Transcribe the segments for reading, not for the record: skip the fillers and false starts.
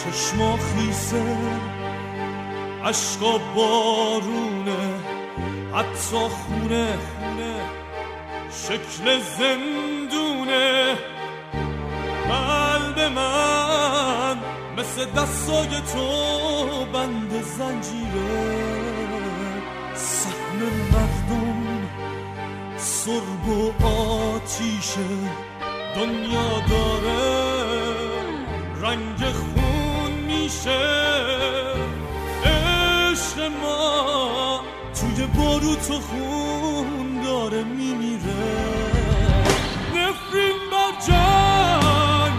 چشما خیسه عشقا بارونه، حتی خونه شکل زندونه. قلب من مثل دستای تو بند زنجیره، سهم مردم سرب و آتیشه. دنیا داره رنگ خون میشه، عشق ما توی باروت و خون داره میمیره. نفرین بر جنگ،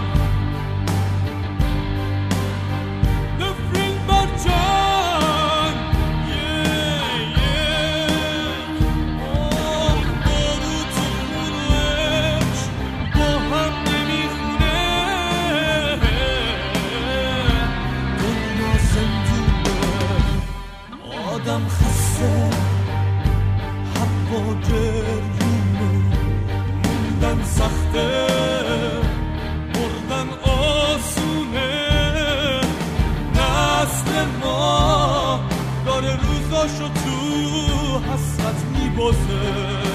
نفرین بر جنگ، باروت و خونش با هم نمیخونه. دنیا زندونه، آدم خسته، حوا گریونه. موندن سخته، مردن آسونه. نسل ما داره روزاشو تو حسرت میبازه.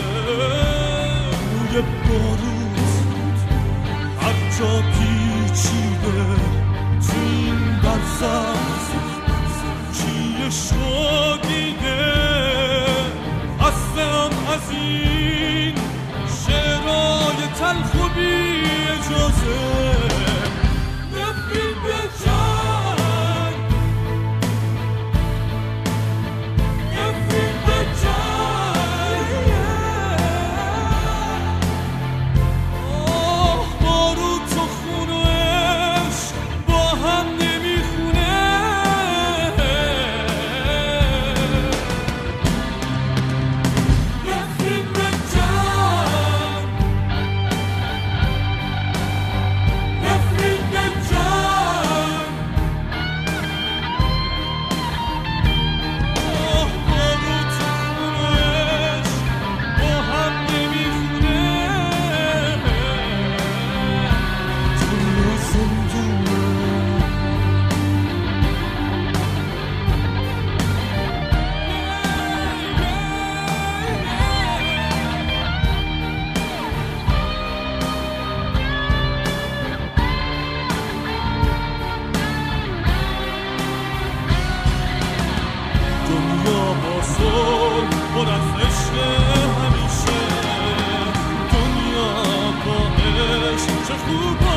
روی بارود هر جا پیچیده، تو این برزخ کی عشقو دیده. هستم از این شعرهای تلخ و بی اجازه. نفرین به جنگ، نفرین به جنگ. باروت و خون و عشق با هم نمیخونه. نفرین به جنگ، نفرین به جنگ. باروت و خون و عشق با هم نمیخونه. دنیا زندونه، دنیا با صلح پر از عشق همیشه. دنیا با عشق چه خوب